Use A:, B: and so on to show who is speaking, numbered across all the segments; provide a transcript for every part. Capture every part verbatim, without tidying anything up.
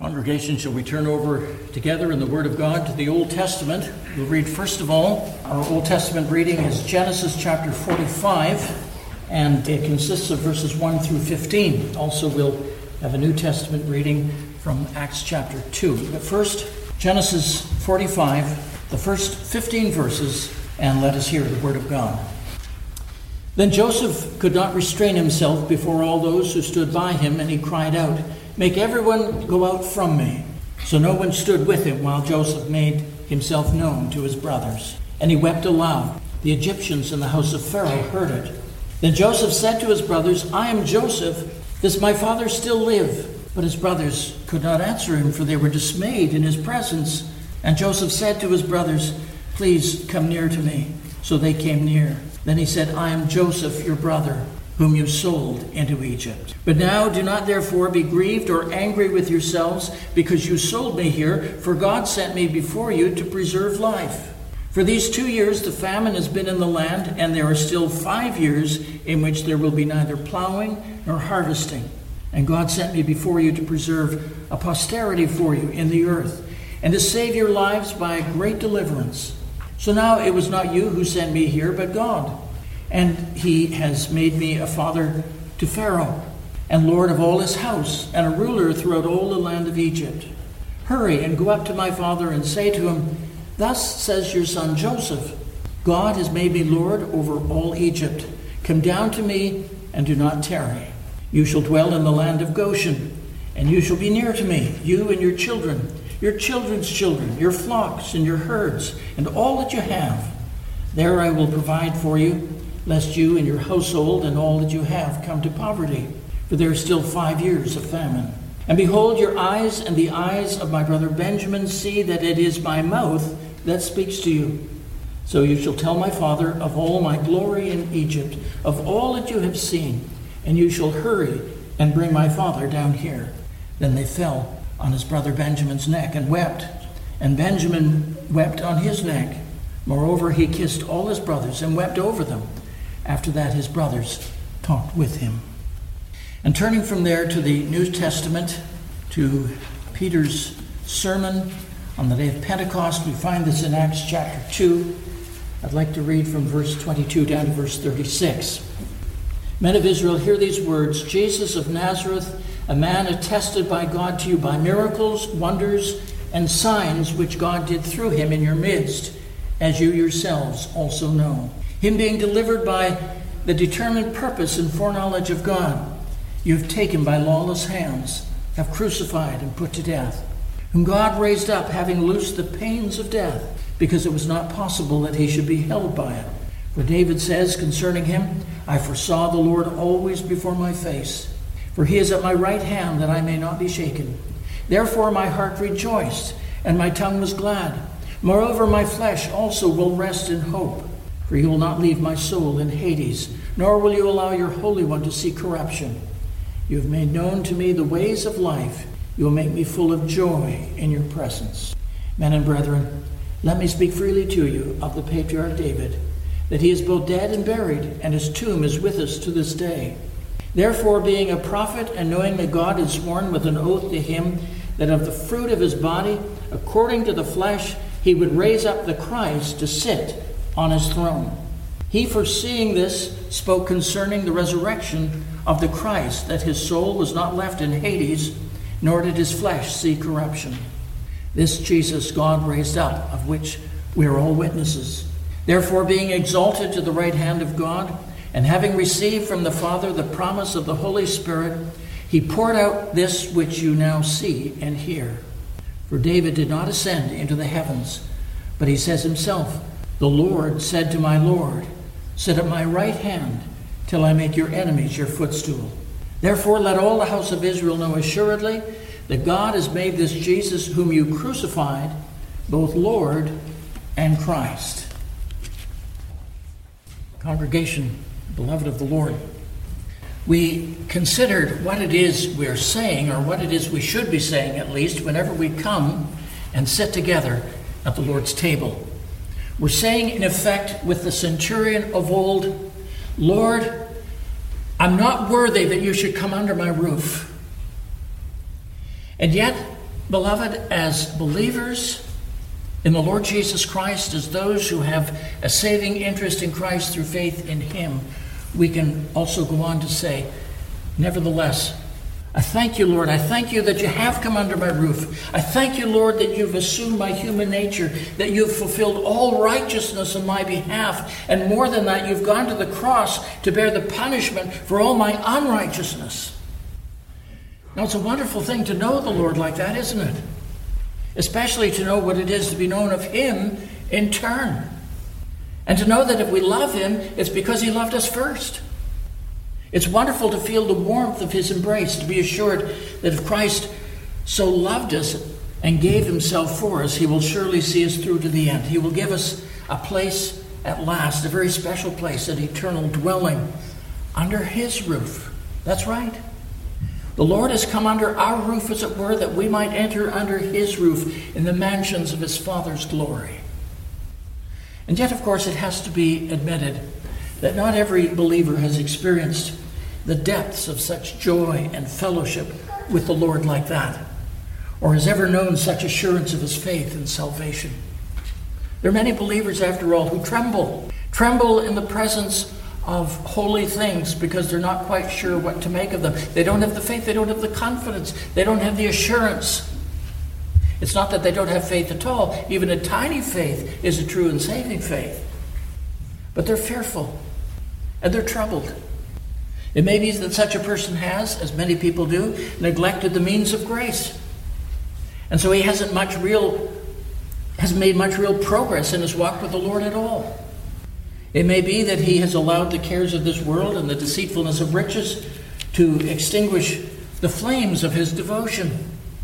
A: Congregation, shall we turn over together in the Word of God to the Old Testament? We'll read first of all, our Old Testament reading is Genesis chapter forty-five, and it consists of verses one through fifteen. Also, we'll have a New Testament reading from Acts chapter two. But first, Genesis forty-five, the first fifteen verses, and let us hear the Word of God. Then Joseph could not restrain himself before all those who stood by him, and he cried out, "Make everyone go out from me." So no one stood with him while Joseph made himself known to his brothers. And he wept aloud. The Egyptians in the house of Pharaoh heard it. Then Joseph said to his brothers, "I am Joseph. Does my father still live?" But his brothers could not answer him, for they were dismayed in his presence. And Joseph said to his brothers, "Please come near to me." So they came near. Then he said, "I am Joseph, your brother, whom you sold into Egypt. But now do not therefore be grieved or angry with yourselves because you sold me here, for God sent me before you to preserve life. For these two years the famine has been in the land, and there are still five years in which there will be neither plowing nor harvesting. And God sent me before you to preserve a posterity for you in the earth, and to save your lives by a great deliverance. So now it was not you who sent me here, but God. And he has made me a father to Pharaoh, and lord of all his house, and a ruler throughout all the land of Egypt. Hurry and go up to my father and say to him, 'Thus says your son Joseph, God has made me lord over all Egypt. Come down to me and do not tarry. You shall dwell in the land of Goshen, and you shall be near to me, you and your children, your children's children, your flocks and your herds, and all that you have. There I will provide for you, lest you and your household and all that you have come to poverty, for there are still five years of famine. And behold, your eyes and the eyes of my brother Benjamin see that it is my mouth that speaks to you. So you shall tell my father of all my glory in Egypt, of all that you have seen, and you shall hurry and bring my father down here." Then they fell on his brother Benjamin's neck and wept, and Benjamin wept on his neck. Moreover, he kissed all his brothers and wept over them. After that, his brothers talked with him. And turning from there to the New Testament, to Peter's sermon on the day of Pentecost, we find this in Acts chapter two. I'd like to read from verse twenty-two down to verse thirty-six. "Men of Israel, hear these words. Jesus of Nazareth, a man attested by God to you by miracles, wonders, and signs which God did through him in your midst, as you yourselves also know. Him being delivered by the determined purpose and foreknowledge of God, you have taken by lawless hands, have crucified and put to death, whom God raised up, having loosed the pains of death, because it was not possible that he should be held by it. For David says concerning him, I foresaw the Lord always before my face, for he is at my right hand that I may not be shaken. Therefore my heart rejoiced, and my tongue was glad. Moreover, my flesh also will rest in hope. For you will not leave my soul in Hades, nor will you allow your Holy One to see corruption. You have made known to me the ways of life. You will make me full of joy in your presence. Men and brethren, let me speak freely to you of the patriarch David, that he is both dead and buried, and his tomb is with us to this day. Therefore, being a prophet, and knowing that God had sworn with an oath to him that of the fruit of his body, according to the flesh, he would raise up the Christ to sit on his throne. He, foreseeing this, spoke concerning the resurrection of the Christ, that his soul was not left in Hades, nor did his flesh see corruption. This Jesus God raised up, of which we are all witnesses. Therefore, being exalted to the right hand of God, and having received from the Father the promise of the Holy Spirit, he poured out this which you now see and hear. For David did not ascend into the heavens, but he says himself, the Lord said to my Lord, sit at my right hand till I make your enemies your footstool. Therefore let all the house of Israel know assuredly that God has made this Jesus whom you crucified both Lord and Christ." Congregation, beloved of the Lord, we considered what it is we're saying, or what it is we should be saying at least, whenever we come and sit together at the Lord's table. We're saying, in effect, with the centurion of old, Lord, I'm not worthy that you should come under my roof. And yet, Beloved, as believers in the Lord Jesus Christ, as those who have a saving interest in Christ through faith in him, we can also go on to say, nevertheless, I thank you, Lord. I thank you that you have come under my roof. I thank you, Lord, that you've assumed my human nature, that you've fulfilled all righteousness on my behalf. And more than that, you've gone to the cross to bear the punishment for all my unrighteousness. Now, it's a wonderful thing to know the Lord like that, isn't it? Especially to know what it is to be known of him in turn. And to know that if we love him, it's because he loved us first. It's wonderful to feel the warmth of his embrace, to be assured that if Christ so loved us and gave himself for us, he will surely see us through to the end. He will give us a place at last, a very special place, an eternal dwelling under his roof. That's right. The Lord has come under our roof, as it were, that we might enter under his roof in the mansions of his Father's glory. And yet, of course, it has to be admitted that not every believer has experienced the depths of such joy and fellowship with the Lord like that, or has ever known such assurance of his faith and salvation. There are many believers, after all, who tremble, tremble in the presence of holy things because they're not quite sure what to make of them. They don't have the faith, they don't have the confidence, they don't have the assurance. It's not that they don't have faith at all. Even a tiny faith is a true and saving faith. But they're fearful and they're troubled. It may be that such a person has, as many people do, neglected the means of grace. And so he hasn't much real, hasn't made much real progress in his walk with the Lord at all. It may be that he has allowed the cares of this world and the deceitfulness of riches to extinguish the flames of his devotion,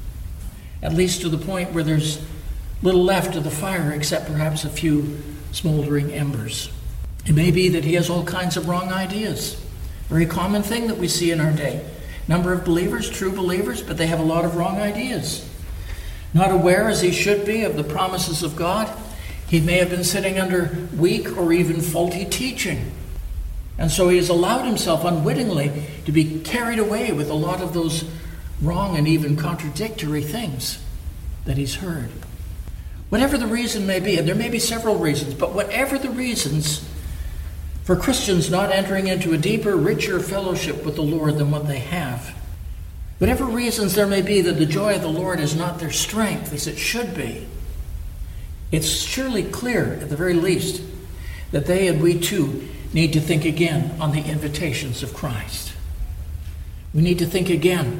A: at least to the point where there's little left of the fire except perhaps a few smoldering embers. It may be that he has all kinds of wrong ideas. Very common thing that we see in our day. Number of believers, true believers, but they have a lot of wrong ideas. Not aware as he should be of the promises of God, he may have been sitting under weak or even faulty teaching. And so he has allowed himself unwittingly to be carried away with a lot of those wrong and even contradictory things that he's heard. Whatever the reason may be, and there may be several reasons, but whatever the reasons for Christians not entering into a deeper, richer fellowship with the Lord than what they have, whatever reasons there may be that the joy of the Lord is not their strength as it should be, it's surely clear, at the very least, that they and we too need to think again on the invitations of Christ. We need to think again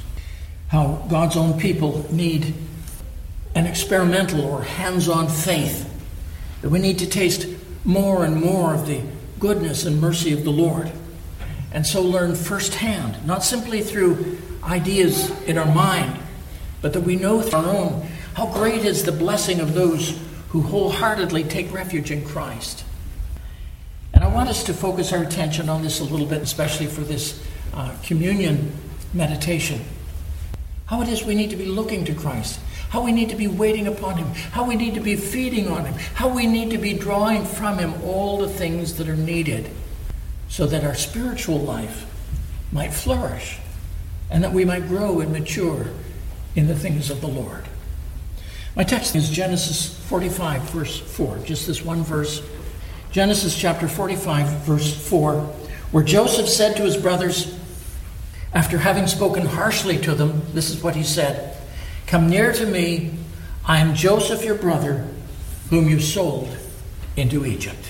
A: how God's own people need an experimental or hands-on faith, that we need to taste more and more of the goodness and mercy of the Lord, and so learn firsthand, not simply through ideas in our mind, but that we know through our own how great is the blessing of those who wholeheartedly take refuge in Christ. And I want us to focus our attention on this a little bit, especially for this uh, communion meditation. How it is we need to be looking to Christ, how we need to be waiting upon him, how we need to be feeding on him, how we need to be drawing from him all the things that are needed so that our spiritual life might flourish and that we might grow and mature in the things of the Lord. My text is Genesis forty-five, verse four, just this one verse. Genesis chapter forty-five, verse four, where Joseph said to his brothers, after having spoken harshly to them, this is what he said, "Come near to me, I am Joseph your brother, whom you sold into Egypt."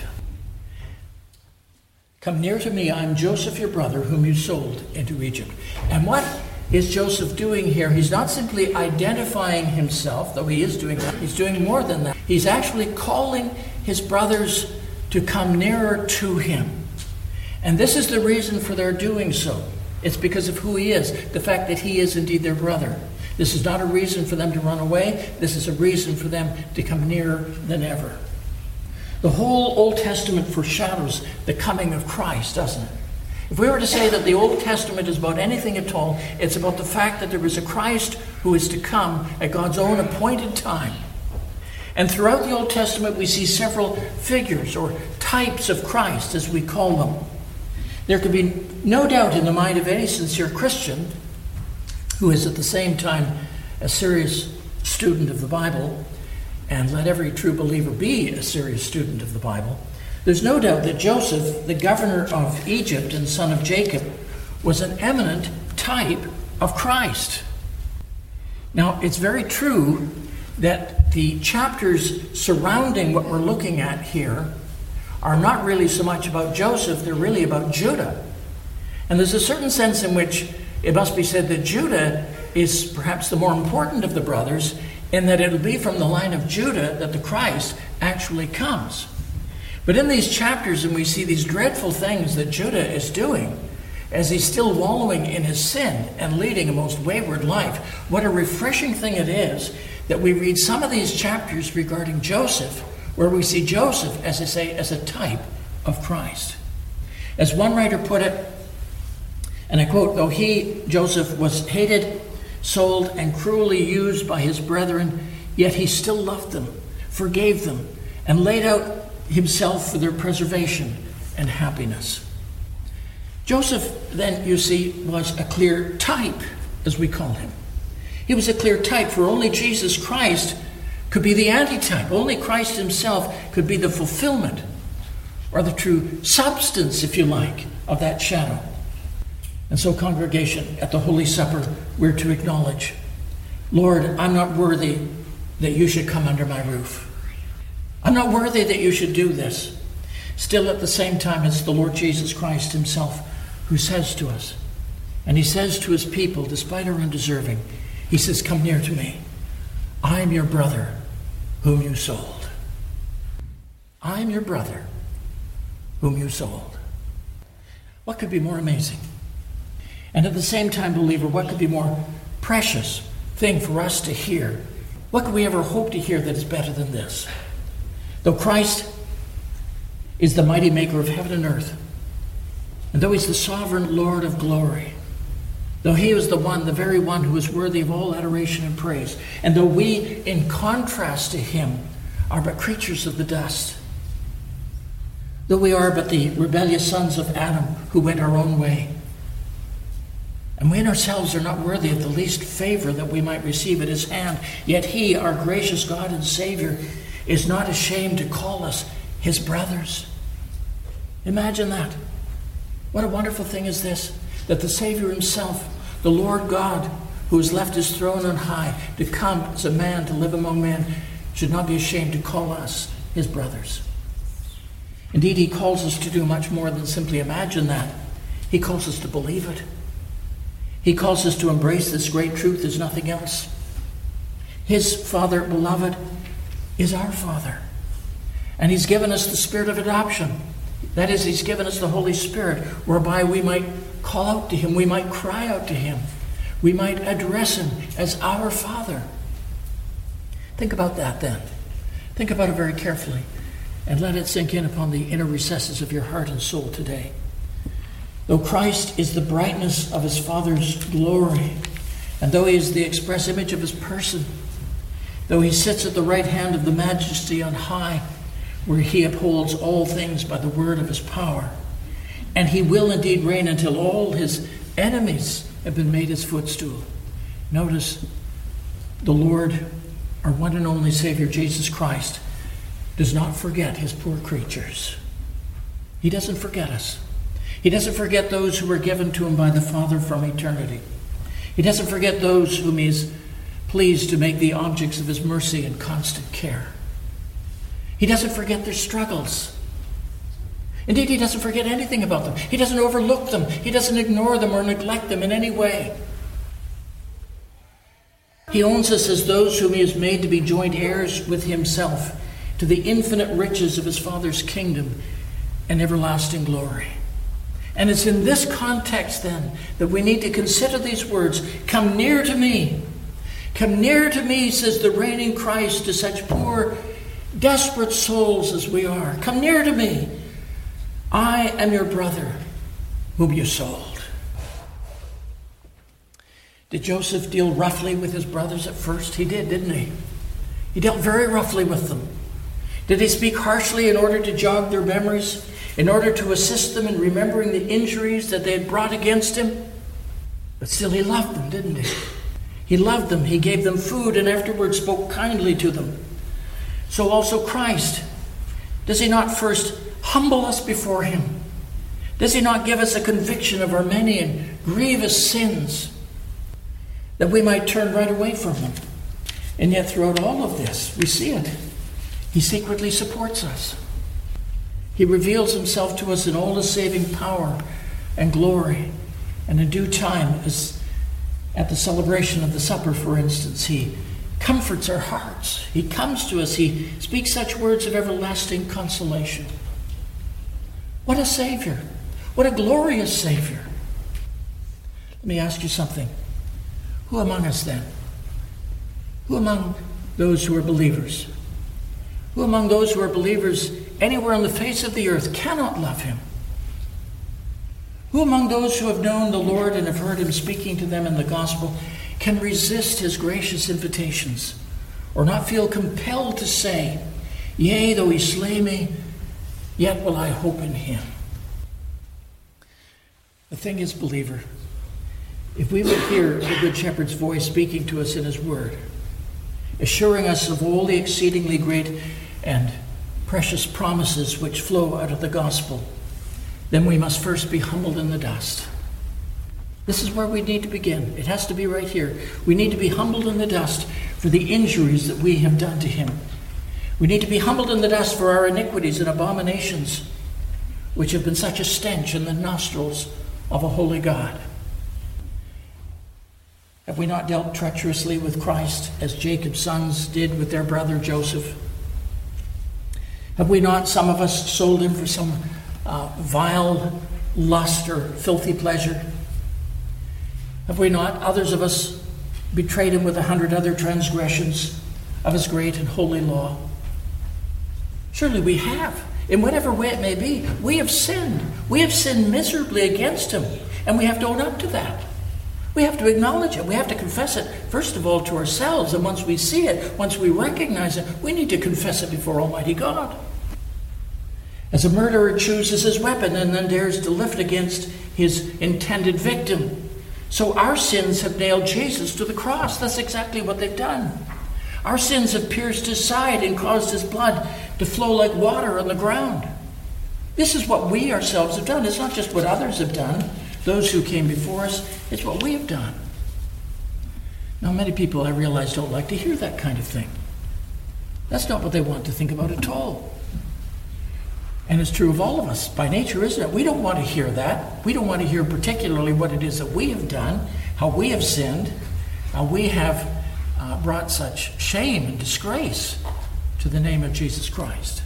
A: Come near to me, I am Joseph your brother, whom you sold into Egypt. And what is Joseph doing here? He's not simply identifying himself, though he is doing that. He's doing more than that. He's actually calling his brothers to come nearer to him. And this is the reason for their doing so. It's because of who he is, the fact that he is indeed their brother. This is not a reason for them to run away. This is a reason for them to come nearer than ever. The whole Old Testament foreshadows the coming of Christ, doesn't it? If we were to say that the Old Testament is about anything at all, it's about the fact that there is a Christ who is to come at God's own appointed time. And throughout the Old Testament, we see several figures or types of Christ, as we call them. There could be no doubt in the mind of any sincere Christian who is at the same time a serious student of the Bible, and let every true believer be a serious student of the Bible, there's no doubt that Joseph, the governor of Egypt and son of Jacob, was an eminent type of Christ. Now, it's very true that the chapters surrounding what we're looking at here are not really so much about Joseph, they're really about Judah. And there's a certain sense in which it must be said that Judah is perhaps the more important of the brothers, in that it'll be from the line of Judah that the Christ actually comes. But in these chapters, and we see these dreadful things that Judah is doing, as he's still wallowing in his sin and leading a most wayward life, what a refreshing thing it is that we read some of these chapters regarding Joseph, where we see Joseph, as I say, as a type of Christ. As one writer put it, and I quote, "Though he, Joseph, was hated, sold, and cruelly used by his brethren, yet he still loved them, forgave them, and laid out himself for their preservation and happiness." Joseph, then, you see, was a clear type, as we call him. He was a clear type, for only Jesus Christ could be the antitype. Only Christ himself could be the fulfillment, or the true substance, if you like, of that shadow. And so, congregation, at the Holy Supper, we're to acknowledge, Lord, I'm not worthy that you should come under my roof. I'm not worthy that you should do this. Still, at the same time, it's the Lord Jesus Christ himself who says to us, and he says to his people, despite our undeserving, he says, "Come near to me. I am your brother whom you sold. I am your brother whom you sold." What could be more amazing? And at the same time, believer, what could be more precious thing for us to hear? What could we ever hope to hear that is better than this? Though Christ is the mighty maker of heaven and earth, and though he's the sovereign Lord of glory, though he is the one, the very one who is worthy of all adoration and praise, and though we, in contrast to him, are but creatures of the dust, though we are but the rebellious sons of Adam who went our own way, and we in ourselves are not worthy of the least favor that we might receive at his hand, yet he, our gracious God and Savior, is not ashamed to call us his brothers. Imagine that. What a wonderful thing is this, that the Savior himself, the Lord God, who has left his throne on high to come as a man to live among men, should not be ashamed to call us his brothers. Indeed, he calls us to do much more than simply imagine that. He calls us to believe it. He calls us to embrace this great truth as nothing else. His Father, beloved, is our Father. And he's given us the spirit of adoption. That is, he's given us the Holy Spirit, whereby we might call out to him, we might cry out to him, we might address him as our Father. Think about that then. Think about it very carefully, and let it sink in upon the inner recesses of your heart and soul today. Though Christ is the brightness of his Father's glory, and though he is the express image of his person, though he sits at the right hand of the Majesty on high, where he upholds all things by the word of his power, and he will indeed reign until all his enemies have been made his footstool. Notice, the Lord, our one and only Savior, Jesus Christ, does not forget his poor creatures. He doesn't forget us. He doesn't forget those who were given to him by the Father from eternity. He doesn't forget those whom he is pleased to make the objects of his mercy and constant care. He doesn't forget their struggles. Indeed, he doesn't forget anything about them. He doesn't overlook them. He doesn't ignore them or neglect them in any way. He owns us as those whom he has made to be joint heirs with himself to the infinite riches of his Father's kingdom and everlasting glory. And it's in this context, then, that we need to consider these words. Come near to me. Come near to me, says the reigning Christ to such poor, desperate souls as we are. Come near to me. I am your brother whom you sold. Did Joseph deal roughly with his brothers at first? He did, didn't he? He dealt very roughly with them. Did he speak harshly in order to jog their memories? In order to assist them in remembering the injuries that they had brought against him? But still he loved them, didn't he? He loved them. He gave them food and afterwards spoke kindly to them. So also Christ. Does he not first humble us before him? Does he not give us a conviction of our many and grievous sins, that we might turn right away from them? And yet throughout all of this, we see it. He secretly supports us. He reveals himself to us in all his saving power and glory. And in due time, as at the celebration of the supper, for instance, he comforts our hearts. He comes to us. He speaks such words of everlasting consolation. What a Savior. What a glorious Savior. Let me ask you something. Who among us then? Who among those who are believers? Who among those who are believers anywhere on the face of the earth cannot love him? Who among those who have known the Lord and have heard him speaking to them in the gospel can resist his gracious invitations, or not feel compelled to say, "Yea, though he slay me, yet will I hope in him"? The thing is, believer, if we would hear the Good Shepherd's voice speaking to us in his word, assuring us of all the exceedingly great and precious promises which flow out of the gospel, then we must first be humbled in the dust. This is where we need to begin. It has to be right here. We need to be humbled in the dust for the injuries that we have done to him. We need to be humbled in the dust for our iniquities and abominations, which have been such a stench in the nostrils of a holy God. Have we not dealt treacherously with Christ as Jacob's sons did with their brother Joseph? Have we not, some of us, sold him for some uh, vile lust or filthy pleasure? Have we not, others of us, betrayed him with a hundred other transgressions of his great and holy law? Surely we have. In whatever way it may be, we have sinned. We have sinned miserably against him, and we have to own up to that. We have to acknowledge it. We have to confess it, first of all, to ourselves. And once we see it, once we recognize it, we need to confess it before Almighty God. As a murderer chooses his weapon and then dares to lift against his intended victim, so our sins have nailed Jesus to the cross. That's exactly what they've done. Our sins have pierced his side and caused his blood to flow like water on the ground. This is what we ourselves have done. It's not just what others have done, those who came before us. It's what we have done. Now, many people, I realize, don't like to hear that kind of thing. That's not what they want to think about at all. And it's true of all of us by nature, isn't it? We don't want to hear that. We don't want to hear particularly what it is that we have done, how we have sinned, how we have uh, brought such shame and disgrace to the name of Jesus Christ.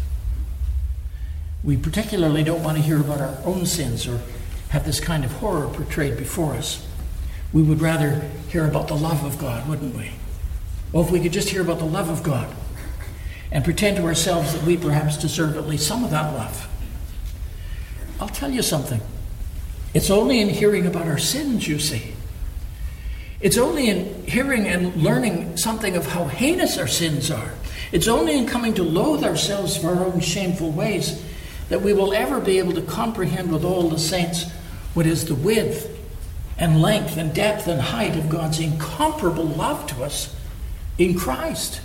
A: We particularly don't want to hear about our own sins or have this kind of horror portrayed before us. We would rather hear about the love of God, wouldn't we? Well, if we could just hear about the love of God and pretend to ourselves that we perhaps deserve at least some of that love. I'll tell you something. It's only in hearing about our sins, you see. It's only in hearing and learning something of how heinous our sins are. It's only in coming to loathe ourselves for our own shameful ways that we will ever be able to comprehend with all the saints what is the width and length and depth and height of God's incomparable love to us in Christ.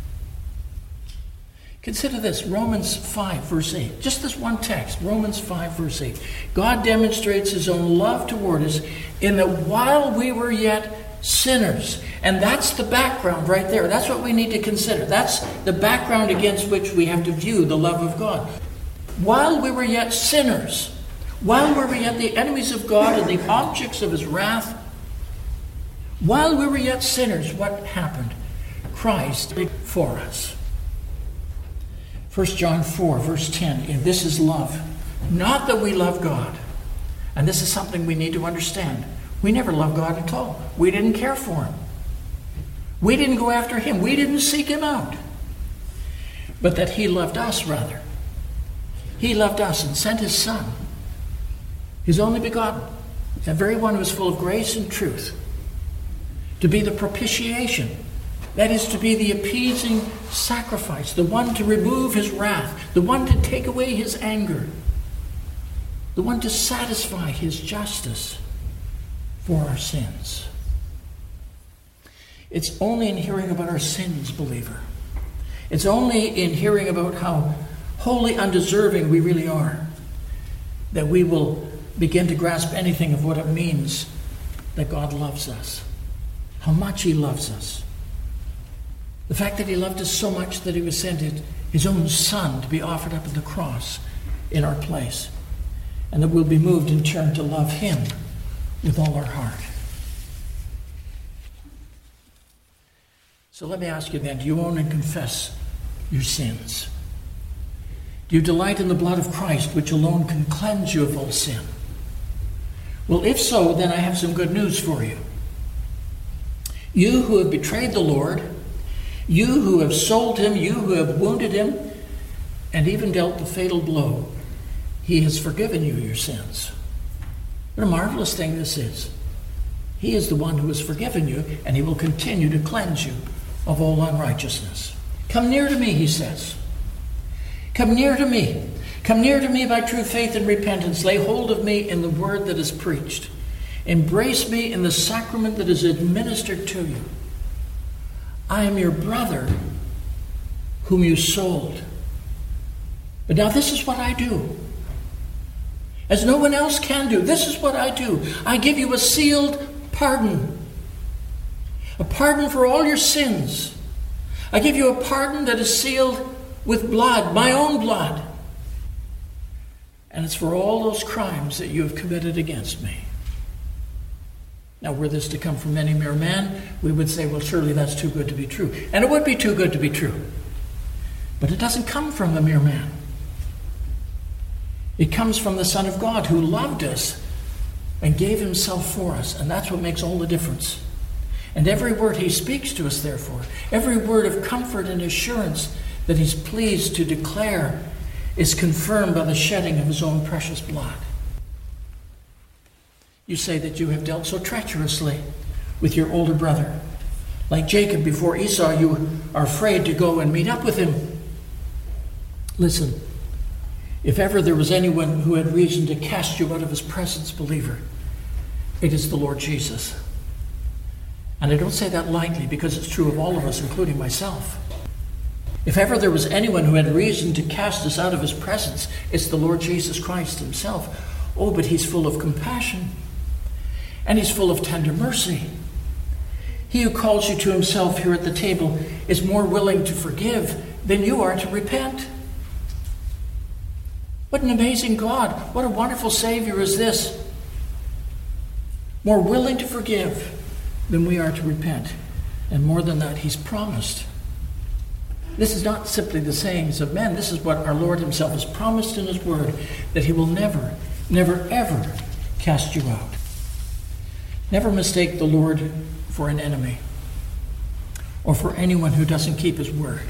A: Consider this, Romans five, verse eight. Just this one text, Romans five, verse eight. God demonstrates his own love toward us in that while we were yet sinners, and that's the background right there. That's what we need to consider. That's the background against which we have to view the love of God. While we were yet sinners, while we were yet the enemies of God and the objects of his wrath, while we were yet sinners, what happened? Christ did for us. First John four, verse ten, and this is love. Not that we love God. And this is something we need to understand. We never loved God at all. We didn't care for him. We didn't go after him. We didn't seek him out. But that he loved us, rather. He loved us and sent his Son, his only begotten, that very one who is full of grace and truth, to be the propitiation. That is, to be the appeasing sacrifice, the one to remove his wrath, the one to take away his anger, the one to satisfy his justice for our sins. It's only in hearing about our sins, believer. It's only in hearing about how wholly undeserving we really are that we will begin to grasp anything of what it means that God loves us, how much he loves us. The fact that he loved us so much that he was sent his own son to be offered up on the cross in our place, and that we'll be moved in turn to love him with all our heart. So let me ask you then, do you own and confess your sins? Do you delight in the blood of Christ, which alone can cleanse you of all sin? Well, if so, then I have some good news for you. You who have betrayed the Lord, you who have sold him, you who have wounded him, and even dealt the fatal blow, he has forgiven you your sins. What a marvelous thing this is. He is the one who has forgiven you, and he will continue to cleanse you of all unrighteousness. Come near to me, he says. Come near to me. Come near to me by true faith and repentance. Lay hold of me in the word that is preached. Embrace me in the sacrament that is administered to you. I am your brother whom you sold. But now this is what I do. As no one else can do, this is what I do. I give you a sealed pardon. A pardon for all your sins. I give you a pardon that is sealed with blood, my own blood. And it's for all those crimes that you have committed against me. Now, were this to come from any mere man, we would say, well, surely that's too good to be true. And it would be too good to be true. But it doesn't come from a mere man. It comes from the Son of God who loved us and gave himself for us. And that's what makes all the difference. And every word he speaks to us, therefore, every word of comfort and assurance that he's pleased to declare is confirmed by the shedding of his own precious blood. You say that you have dealt so treacherously with your older brother. Like Jacob before Esau, you are afraid to go and meet up with him. Listen, if ever there was anyone who had reason to cast you out of his presence, believer, it is the Lord Jesus. And I don't say that lightly, because it's true of all of us, including myself. If ever there was anyone who had reason to cast us out of his presence, it's the Lord Jesus Christ himself. Oh, but he's full of compassion. And he's full of tender mercy. He who calls you to himself here at the table is more willing to forgive than you are to repent. What an amazing God. What a wonderful Savior is this. More willing to forgive than we are to repent. And more than that, he's promised. This is not simply the sayings of men. This is what our Lord himself has promised in his word, that he will never, never, ever cast you out. Never mistake the Lord for an enemy or for anyone who doesn't keep his word.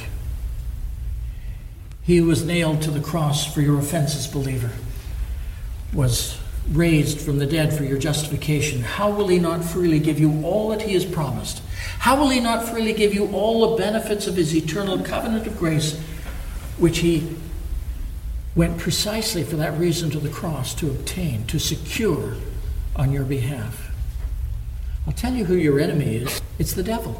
A: He who was nailed to the cross for your offenses, believer, was raised from the dead for your justification. How will he not freely give you all that he has promised? How will he not freely give you all the benefits of his eternal covenant of grace, which he went precisely for that reason to the cross to obtain, to secure on your behalf? I'll tell you who your enemy is. It's the devil.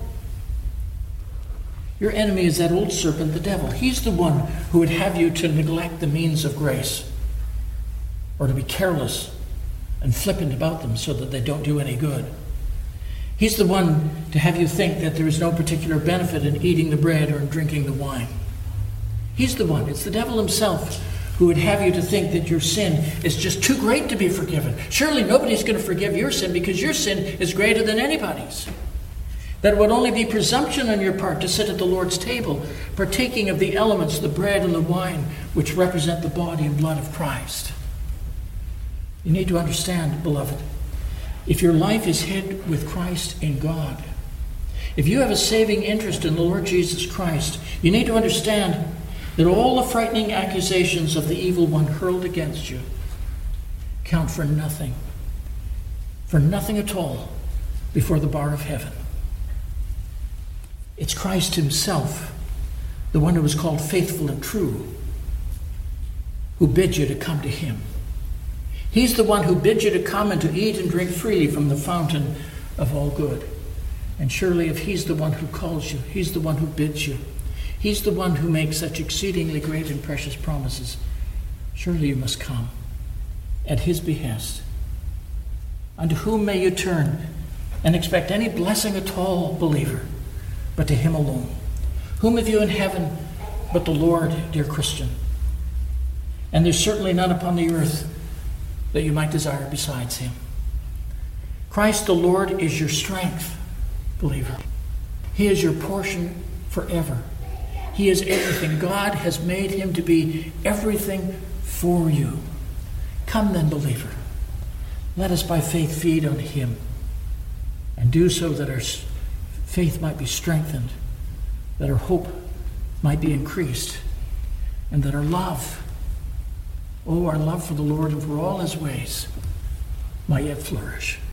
A: Your enemy is that old serpent, the devil. He's the one who would have you to neglect the means of grace, or to be careless and flippant about them so that they don't do any good. He's the one to have you think that there is no particular benefit in eating the bread or in drinking the wine. He's the one. It's the devil himself who would have you to think that your sin is just too great to be forgiven. Surely nobody's going to forgive your sin because your sin is greater than anybody's. That it would only be presumption on your part to sit at the Lord's table, partaking of the elements, the bread and the wine, which represent the body and blood of Christ. You need to understand, beloved, if your life is hid with Christ in God, if you have a saving interest in the Lord Jesus Christ, you need to understand that all the frightening accusations of the evil one hurled against you count for nothing, for nothing at all before the bar of heaven. It's Christ himself, the one who was called faithful and true, who bids you to come to him. He's the one who bids you to come and to eat and drink freely from the fountain of all good. And surely if he's the one who calls you, he's the one who bids you, he's the one who makes such exceedingly great and precious promises, surely you must come at his behest. Unto whom may you turn and expect any blessing at all, believer, but to him alone? Whom have you in heaven but the Lord, dear Christian? And there's certainly none upon the earth that you might desire besides him. Christ the Lord is your strength, believer. He is your portion forever. He is everything. God has made him to be everything for you. Come then, believer. Let us by faith feed on him and do so that our faith might be strengthened, that our hope might be increased, and that our love, oh, our love for the Lord and for all his ways, might yet flourish.